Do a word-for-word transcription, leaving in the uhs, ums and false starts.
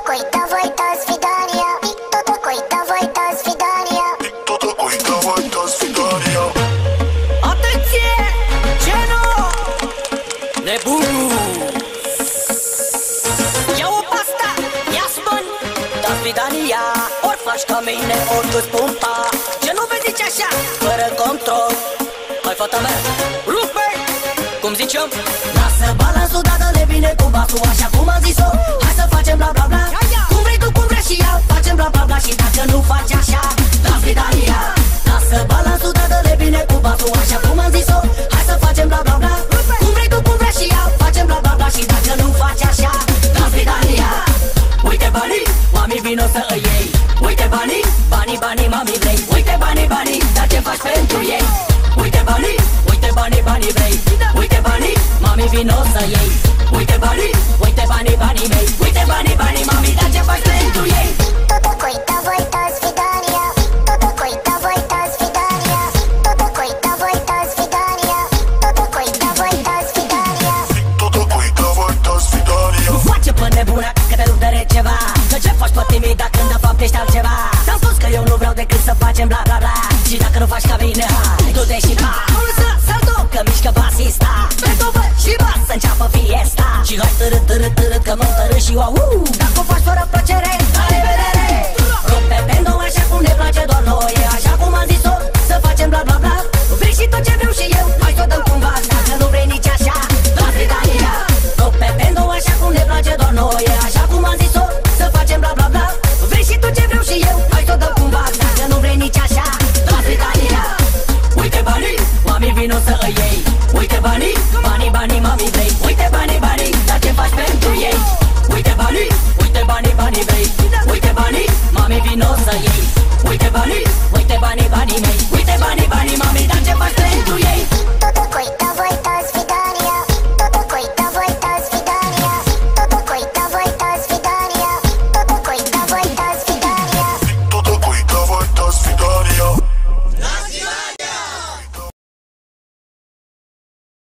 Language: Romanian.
такой, давай до свидания. И кто такой, давай до свидания. И кто такой, давай до свидания. Atenție! Geno! Nebunul! Ia-o pasta, ia-ți bani, da svidania. Ori faci ca mine, ori du-ți pumpa. Ce nu vezi zici așa, fără control. Hai fata mea, rupe! Cum zicem? Lasă balansul, dar dă-le bine cu basul, așa cum am zis-o. Hai să facem bla bla bla. Cum vrei tu, cum vrei și ea, facem bla bla bla. Și dacă nu faci așa, da svidania. Lasă balansul, dar dă-le bine cu basul, așa cum am zis-o. Hai să facem bla bla bla. Cum vrei tu, cum vrei și ea, facem bla bla bla. Și dacă nu faci așa, da svidania. Uite banii, mami vino să îi iei. Uite banii, banii, banii, mami vrei. Uite banii, banii, dar ce faci pentru ei? Uite banii, uite banii, banii vrei. Uite banii, mami vino să iei. Uite banii, uite banii, banii mei. Uite banii, banii, mami, dar ce faci pentru ei? Кто такой, давай до свидания. Кто такой, давай до свидания. Кто такой, давай до свидания. Кто такой, давай до свидания. И кто такой, давай до свидания. Nu face pe nebuna că te rup de receva. Că ce faci pe timida când de fapt ești altceva. Ți-am spus că eu nu vreau decât să facem bla bla bla. Și dacă nu faci ca mine, hai, du-te și pa. Mulță, salto, că mișcă basista. Beethoven și bas să înceapă fiesta. Și hai târât, târât, târât, că mă întărât și wow. Dacă o faci fără plăcere,